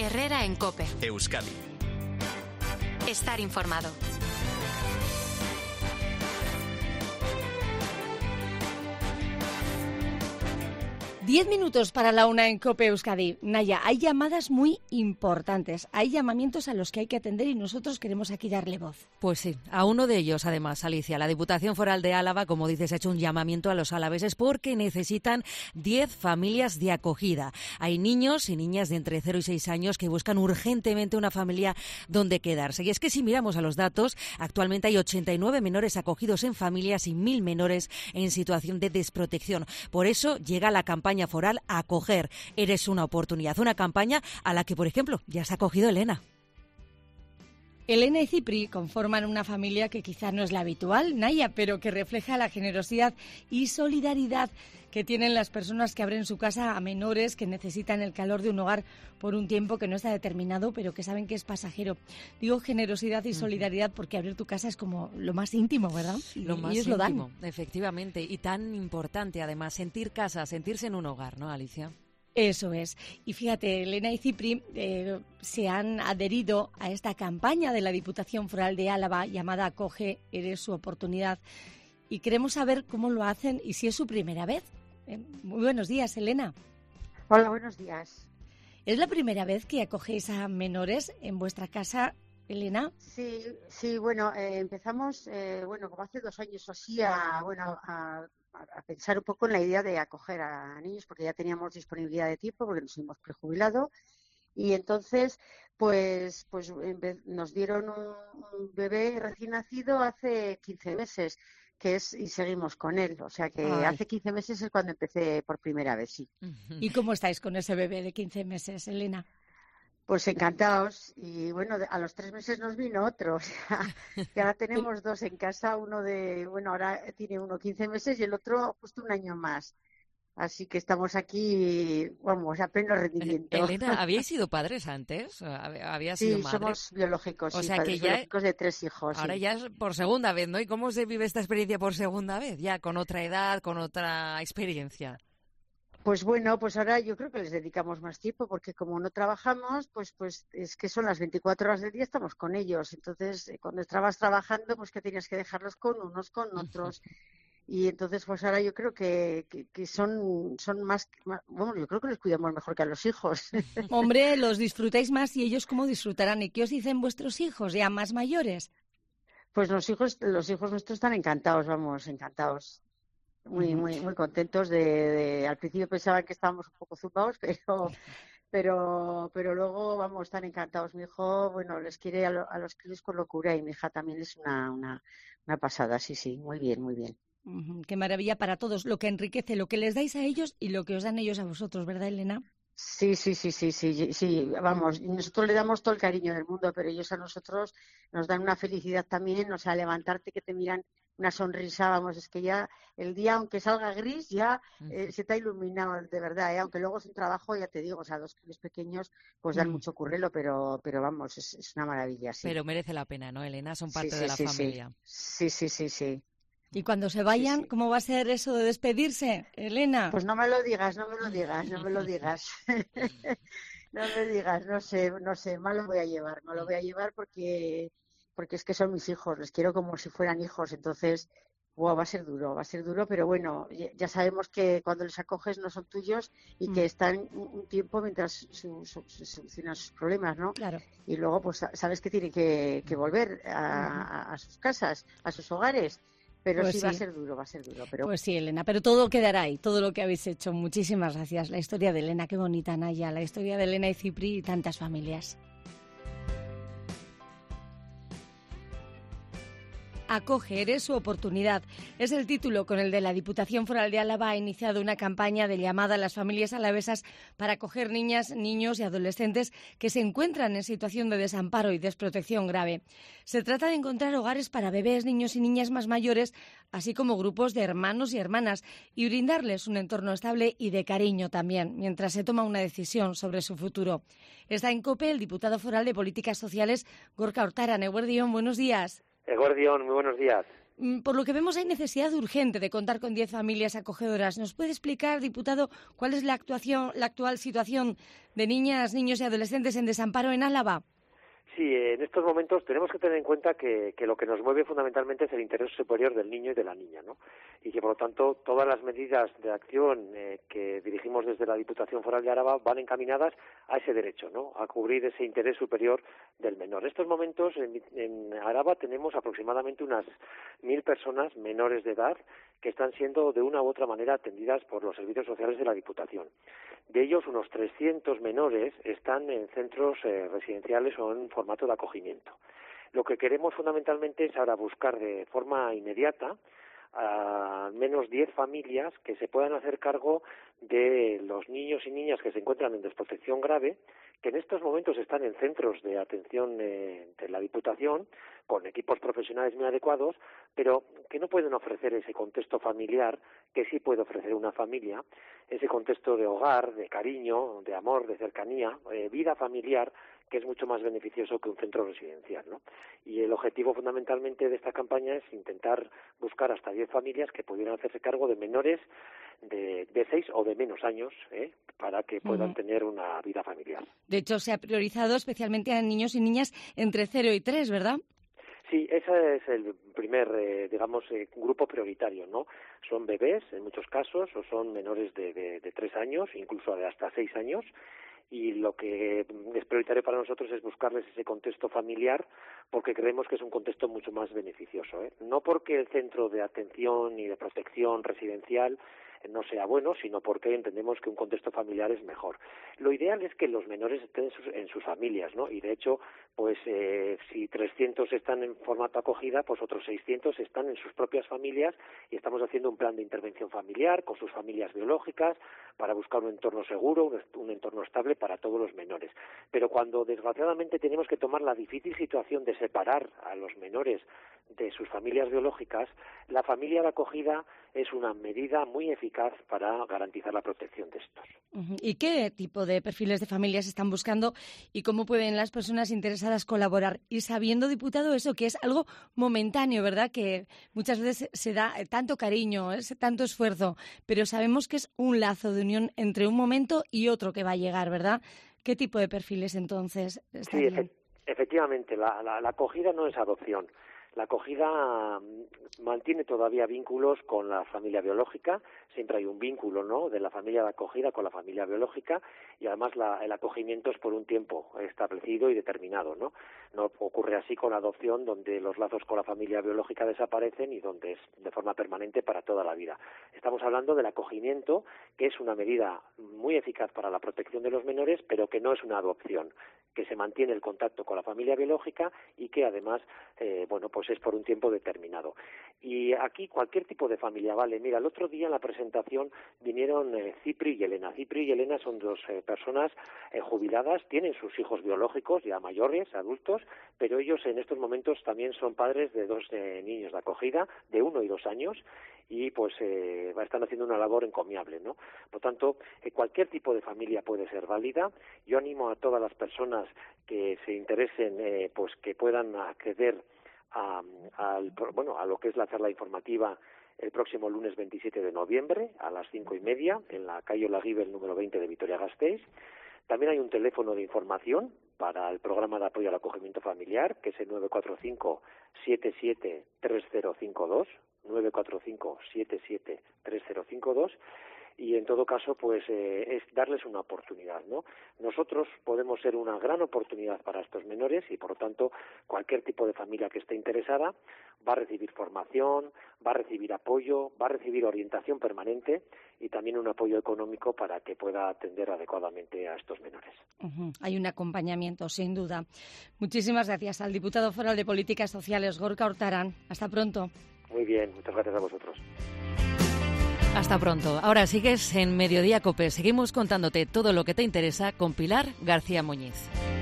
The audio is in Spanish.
Herrera en COPE. Euskadi. Estar informado. Diez minutos para la una en COPE Euskadi. Naya, hay llamadas muy importantes, hay llamamientos a los que hay que atender y nosotros queremos aquí darle voz. Pues sí, a uno de ellos además, Alicia. La Diputación Foral de Álava, como dices, ha hecho un llamamiento a los alaveses porque necesitan 10 familias de acogida. Hay niños y niñas de entre 0 y 6 años que buscan urgentemente una familia donde quedarse. Y es que si miramos a los datos, actualmente hay 89 menores acogidos en familias y 1.000 menores en situación de desprotección. Por eso llega la campaña foral Acoger. Eres una oportunidad. Una campaña a la que, por ejemplo, ya se ha acogido Elena. Elena y Cipri conforman una familia que quizá no es la habitual, Naya, pero que refleja la generosidad y solidaridad que tienen las personas que abren su casa a menores que necesitan el calor de un hogar por un tiempo que no está determinado, pero que saben que es pasajero. Digo generosidad y solidaridad porque abrir tu casa es como lo más íntimo, ¿verdad? Lo más ellos íntimo, lo dan. efectivamente, y tan importante además, sentir casa, sentirse en un hogar, ¿no, Alicia? Eso es. Y fíjate, Elena y Cipri se han adherido a esta campaña de la Diputación Foral de Álava llamada Acoge, eres su oportunidad. Y queremos saber cómo lo hacen y si es su primera vez. Muy buenos días, Elena. Hola, buenos días. ¿Es la primera vez que acogéis a menores en vuestra casa, Elena? Sí, bueno, empezamos, como hace 2 años o así, a pensar un poco en la idea de acoger a niños, porque ya teníamos disponibilidad de tiempo, porque nos hemos prejubilado, y entonces, pues nos dieron un bebé recién nacido hace 15 meses, y seguimos con él, o sea que hace 15 meses es cuando empecé por primera vez, sí. ¿Y cómo estáis con ese bebé de 15 meses, Elena? Pues encantados, y bueno, a los 3 meses nos vino otro, o sea, que ahora tenemos 2 en casa, ahora tiene uno 15 meses y el otro justo un año más. Así que estamos aquí, a pleno rendimiento. Elena, ¿habíais sido padres antes? ¿Habías sido madre? Sí, somos biológicos, o sea, padres que ya biológicos de 3 hijos. Ahora sí. ya es por segunda vez, ¿no? ¿Y cómo se vive esta experiencia por segunda vez? Ya con otra edad, con otra experiencia. Pues bueno, pues ahora yo creo que les dedicamos más tiempo porque como no trabajamos, pues es que son las 24 horas del día, estamos con ellos. Entonces, cuando estabas trabajando, pues que tenías que dejarlos con unos, con otros. Y entonces, pues ahora yo creo que son más, yo creo que les cuidamos mejor que a los hijos. Hombre, los disfrutáis más y ellos cómo disfrutarán. ¿Y qué os dicen vuestros hijos ya más mayores? Pues los hijos nuestros están encantados, encantados. Muy contentos al principio pensaban que estábamos un poco zumbados, pero luego están encantados. Mi hijo, les quiere a los críos con locura y mi hija también es una pasada, sí, muy bien, muy bien. Qué maravilla para todos, lo que enriquece, lo que les dais a ellos y lo que os dan ellos a vosotros, ¿verdad, Elena? Sí, nosotros le damos todo el cariño del mundo, pero ellos a nosotros nos dan una felicidad también, o sea, levantarte que te miran una sonrisa, es que ya el día, aunque salga gris, ya se te ha iluminado, de verdad, aunque luego es un trabajo, ya te digo, o sea, 2 críos pequeños, pues dan mucho currelo, pero es una maravilla, sí. Pero merece la pena, ¿no, Elena? Son parte de la familia. Sí. Y cuando se vayan, ¿cómo va a ser eso de despedirse, Elena? Pues no me lo digas. No me digas, no sé, mal lo voy a llevar porque es que son mis hijos, les quiero como si fueran hijos, entonces va a ser duro, pero bueno, ya sabemos que cuando les acoges no son tuyos y que están un tiempo mientras se solucionan sus problemas, ¿no? Claro. Y luego pues sabes que tienen que volver a sus casas, a sus hogares. Pero pues sí, va a ser duro. Pero... Pues sí, Elena, pero todo quedará ahí, todo lo que habéis hecho. Muchísimas gracias. La historia de Elena, qué bonita, Naya. La historia de Elena y Cipri y tantas familias. Acoge, eres su oportunidad. Es el título con el de la Diputación Foral de Álava ha iniciado una campaña de llamada a las familias alavesas para acoger niñas, niños y adolescentes que se encuentran en situación de desamparo y desprotección grave. Se trata de encontrar hogares para bebés, niños y niñas más mayores, así como grupos de hermanos y hermanas, y brindarles un entorno estable y de cariño también, mientras se toma una decisión sobre su futuro. Está en COPE el diputado foral de Políticas Sociales, Gorka Hortara. Eguerdión, buenos días. Eguerdión, muy buenos días. Por lo que vemos, hay necesidad urgente de contar con 10 familias acogedoras. ¿Nos puede explicar, diputado, cuál es la actual situación de niñas, niños y adolescentes en desamparo en Álava? Sí, en estos momentos tenemos que tener en cuenta que lo que nos mueve fundamentalmente es el interés superior del niño y de la niña, ¿no? Y que, por lo tanto, todas las medidas de acción que dirigimos desde la Diputación Foral de Álava van encaminadas a ese derecho, ¿no? A cubrir ese interés superior del menor. En estos momentos, en Álava tenemos aproximadamente unas 1.000 personas menores de edad que están siendo de una u otra manera atendidas por los servicios sociales de la Diputación. De ellos, unos 300 menores están en centros residenciales o en formato de acogimiento. Lo que queremos fundamentalmente es ahora buscar de forma inmediata a al menos 10 familias que se puedan hacer cargo de los niños y niñas que se encuentran en desprotección grave, que en estos momentos están en centros de atención de la Diputación, con equipos profesionales muy adecuados, pero que no pueden ofrecer ese contexto familiar que sí puede ofrecer una familia, ese contexto de hogar, de cariño, de amor, de cercanía, vida familiar, que es mucho más beneficioso que un centro residencial, ¿no? Y el objetivo fundamentalmente de esta campaña es intentar buscar hasta 10 familias que pudieran hacerse cargo de menores de 6 o de menos años, para que puedan tener una vida familiar. De hecho, se ha priorizado especialmente a niños y niñas entre 0 y 3, ¿verdad? Sí, ese es el primer, grupo prioritario, ¿no? Son bebés, en muchos casos, o son menores de 3 años, incluso de hasta 6 años, y lo que es prioritario para nosotros es buscarles ese contexto familiar, porque creemos que es un contexto mucho más beneficioso, no porque el centro de atención y de protección residencial no sea bueno, sino porque entendemos que un contexto familiar es mejor. Lo ideal es que los menores estén en sus familias, ¿no? Y de hecho, pues si 300 están en formato acogida, pues otros 600 están en sus propias familias, y estamos haciendo un plan de intervención familiar con sus familias biológicas para buscar un entorno seguro, un entorno estable para todos los menores. Pero cuando desgraciadamente tenemos que tomar la difícil situación de separar a los menores de sus familias biológicas, la familia de acogida es una medida muy eficaz para garantizar la protección de estos. ¿Y qué tipo de perfiles de familias están buscando y cómo pueden las personas interesadas colaborar? Y sabiendo, diputado, eso que es algo momentáneo, ¿verdad? Que muchas veces se da tanto cariño, tanto esfuerzo, pero sabemos que es un lazo de unión entre un momento y otro que va a llegar, ¿verdad? ¿Qué tipo de perfiles entonces estarían? Sí, efectivamente, la acogida no es adopción. La acogida mantiene todavía vínculos con la familia biológica, siempre hay un vínculo, ¿no?, de la familia de acogida con la familia biológica, y además el acogimiento es por un tiempo establecido y determinado, ¿no? No ocurre así con la adopción, donde los lazos con la familia biológica desaparecen y donde es de forma permanente para toda la vida. Estamos hablando del acogimiento, que es una medida muy eficaz para la protección de los menores, pero que no es una adopción, que se mantiene el contacto con la familia biológica y que además, pues es por un tiempo determinado. Y aquí cualquier tipo de familia vale. Mira, el otro día en la presentación vinieron Cipri y Elena. Cipri y Elena son dos personas jubiladas, tienen sus hijos biológicos ya mayores, adultos, pero ellos en estos momentos también son padres de 2 niños de acogida de 1 y 2 años, y pues están haciendo una labor encomiable, ¿no? Por tanto, cualquier tipo de familia puede ser válida. Yo animo a todas las personas que se interesen, que puedan acceder a lo que es la charla informativa el próximo lunes 27 de noviembre a las 5:30 en la calle Olaguibel número 20 de Vitoria-Gasteiz. También hay un teléfono de información para el programa de apoyo al acogimiento familiar, que es el 945-773052, 945-773052, y en todo caso, pues es darles una oportunidad, ¿no? Nosotros podemos ser una gran oportunidad para estos menores y, por lo tanto, cualquier tipo de familia que esté interesada va a recibir formación, va a recibir apoyo, va a recibir orientación permanente y también un apoyo económico para que pueda atender adecuadamente a estos menores. Hay un acompañamiento, sin duda. Muchísimas gracias al diputado foral de Políticas Sociales, Gorka Urtaran. Hasta pronto. Muy bien, muchas gracias a vosotros. Hasta pronto. Ahora sigues en Mediodía COPE. Seguimos contándote todo lo que te interesa con Pilar García Muñiz.